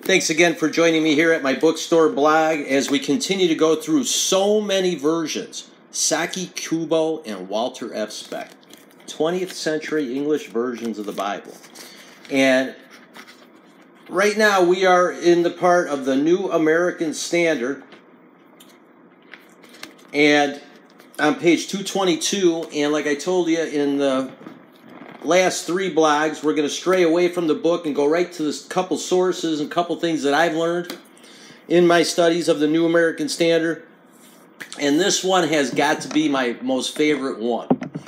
Thanks again for joining me here at my bookstore blog as we continue to go through so many versions. Saki Kubo and Walter F. Speck, 20th century English versions of the Bible. And right now we are in the part of the New American Standard. And on page 222, and like I told you in the last three blogs, we're going to stray away from the book and go right to this couple sources and couple things that I've learned in my studies of the New American Standard. And this one has got to be my most favorite one.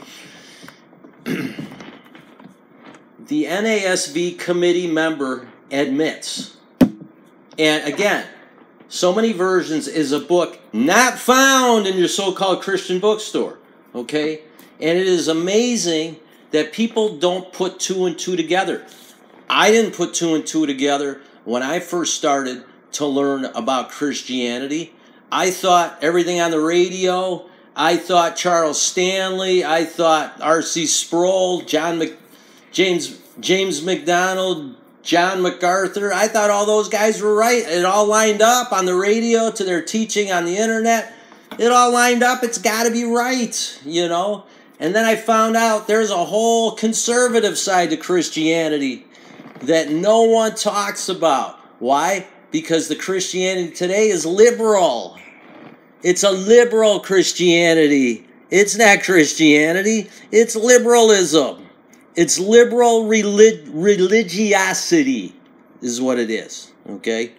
The NASB committee member admits, and again, so many versions is a book not found in your so-called Christian bookstore, okay? And it is amazing that people don't put two and two together. I didn't put two and two together when I first started to learn about Christianity. I thought everything on the radio, I thought Charles Stanley, I thought R.C. Sproul, James McDonald, John MacArthur, I thought all those guys were right. It all lined up on the radio to their teaching on the internet. It all lined up. It's got to be right, you know. And then I found out there's a whole conservative side to Christianity that no one talks about. Why? Because the Christianity today is liberal. It's a liberal Christianity. It's not Christianity. It's liberalism. It's liberal religiosity is what it is. Okay?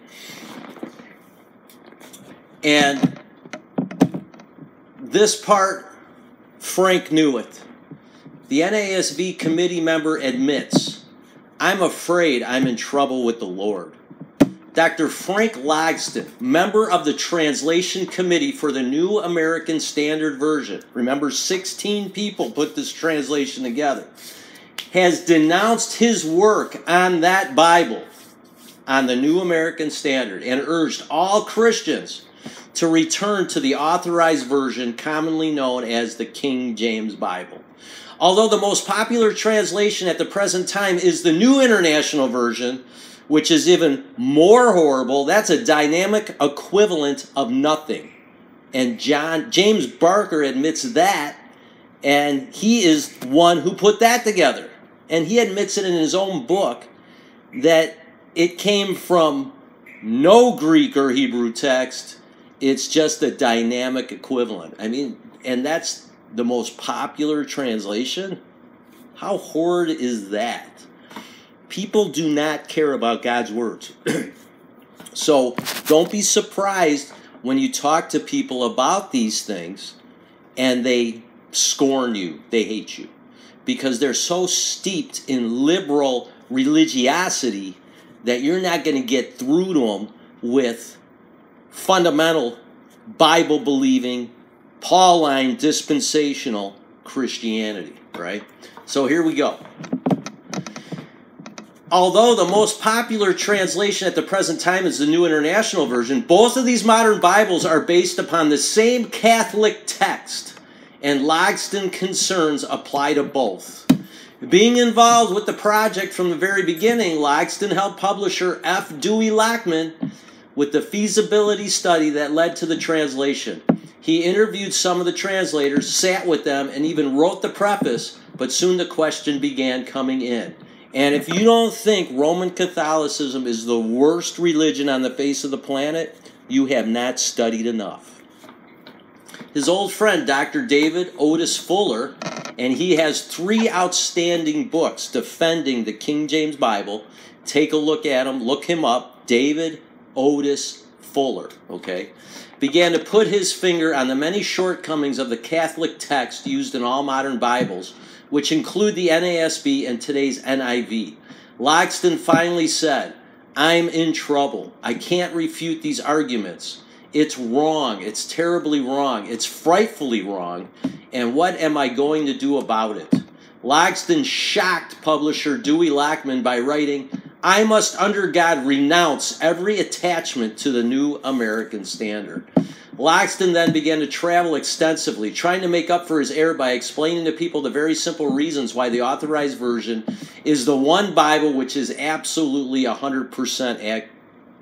And this part, Frank knew it. The NASB committee member admits, I'm afraid I'm in trouble with the Lord. Dr. Frank Logsdon, member of the translation committee for the New American Standard Version, remember 16 people put this translation together, has denounced his work on that Bible, on the New American Standard, and urged all Christians to return to the authorized version commonly known as the King James Bible. Although the most popular translation at the present time is the New International Version, which is even more horrible, that's a dynamic equivalent of nothing. And James Barker admits that, and he is one who put that together. And he admits it in his own book that it came from no Greek or Hebrew text. It's just a dynamic equivalent. I mean, and that's the most popular translation? How horrid is that? People do not care about God's words. So don't be surprised when you talk to people about these things and they scorn you, they hate you, because they're so steeped in liberal religiosity that you're not going to get through to them with fundamental Bible-believing, Pauline dispensational Christianity, right? So here we go. Although the most popular translation at the present time is the New International Version, both of these modern Bibles are based upon the same Catholic text, and Logsdon concerns apply to both. Being involved with the project from the very beginning, Logsdon helped publisher F. Dewey Lockman with the feasibility study that led to the translation. He interviewed some of the translators, sat with them, and even wrote the preface, but soon the question began coming in. And if you don't think Roman Catholicism is the worst religion on the face of the planet, you have not studied enough. His old friend, Dr. David Otis Fuller, and he has 3 outstanding books defending the King James Bible. Take a look at him, look him up, David Otis Fuller, okay, began to put his finger on the many shortcomings of the Catholic text used in all modern Bibles, which include the NASB and today's NIV. Logsdon finally said, I'm in trouble. I can't refute these arguments. It's wrong. It's terribly wrong. It's frightfully wrong. And what am I going to do about it? Logsdon shocked publisher Dewey Lockman by writing, I must under God renounce every attachment to the New American Standard. Logsdon then began to travel extensively, trying to make up for his error by explaining to people the very simple reasons why the authorized version is the one Bible which is absolutely 100%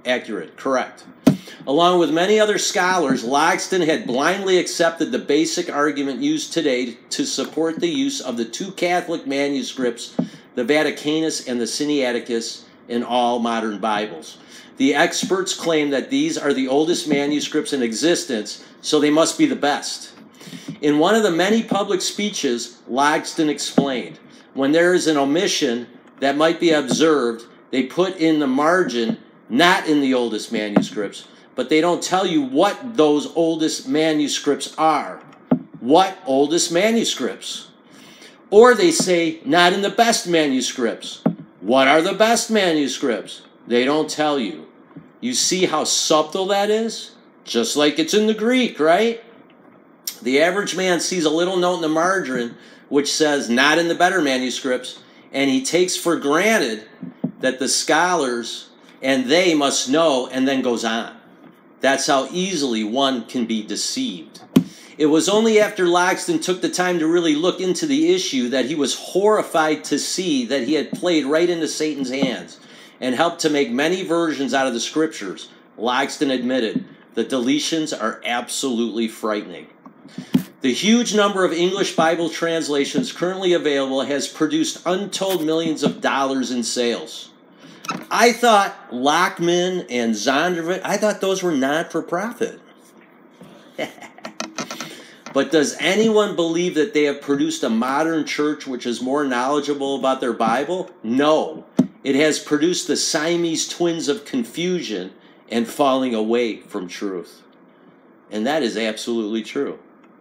Accurate, correct. Along with many other scholars, Logsdon had blindly accepted the basic argument used today to support the use of the two Catholic manuscripts, the Vaticanus and the Sinaiticus, in all modern Bibles. The experts claim that these are the oldest manuscripts in existence, so they must be the best. In one of the many public speeches, Logsdon explained, when there is an omission that might be observed, they put in the margin, not in the oldest manuscripts, but they don't tell you what those oldest manuscripts are. What oldest manuscripts? Or they say, not in the best manuscripts. What are the best manuscripts? They don't tell you. You see how subtle that is? Just like it's in the Greek, right? The average man sees a little note in the margin which says, not in the better manuscripts, and he takes for granted that the scholars and they must know, and then goes on. That's how easily one can be deceived. It was only after Logsdon took the time to really look into the issue that he was horrified to see that he had played right into Satan's hands and helped to make many versions out of the scriptures. Logsdon admitted, the deletions are absolutely frightening. The huge number of English Bible translations currently available has produced untold millions of dollars in sales. I thought Lockman and Zondervan, I thought those were not-for-profit. But does anyone believe that they have produced a modern church which is more knowledgeable about their Bible? No. It has produced the Siamese twins of confusion and falling away from truth. And that is absolutely true.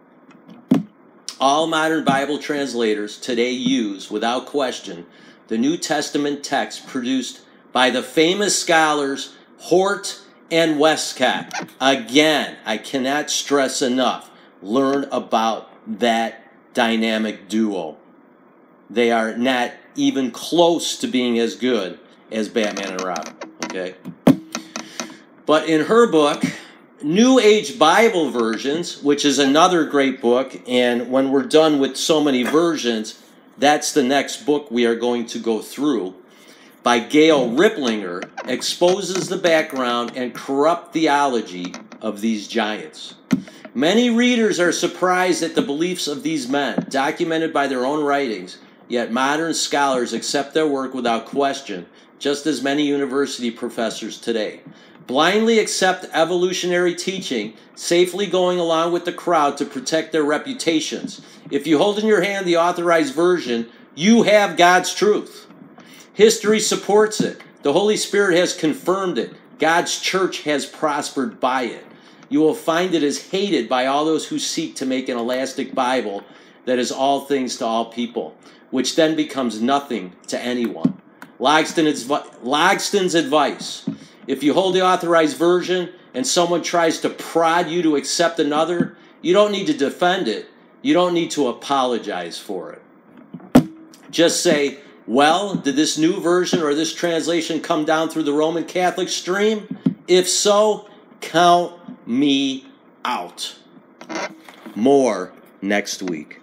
All modern Bible translators today use, without question, the New Testament text produced by the famous scholars Hort and Westcott. Again, I cannot stress enough, learn about that dynamic duo. They are not even close to being as good as Batman and Robin, okay? But in her book, New Age Bible Versions, which is another great book, and when we're done with so many versions, that's the next book we are going to go through, by Gail Riplinger, exposes the background and corrupt theology of these giants. Many readers are surprised at the beliefs of these men, documented by their own writings, yet modern scholars accept their work without question, just as many university professors today. Blindly accept evolutionary teaching, safely going along with the crowd to protect their reputations. If you hold in your hand the authorized version, you have God's truth. History supports it. The Holy Spirit has confirmed it. God's church has prospered by it. You will find it is hated by all those who seek to make an elastic Bible that is all things to all people, which then becomes nothing to anyone. Logsdon's advice: if you hold the authorized version and someone tries to prod you to accept another, you don't need to defend it. You don't need to apologize for it. Just say, well, did this new version or this translation come down through the Roman Catholic stream? If so, count me out. More next week.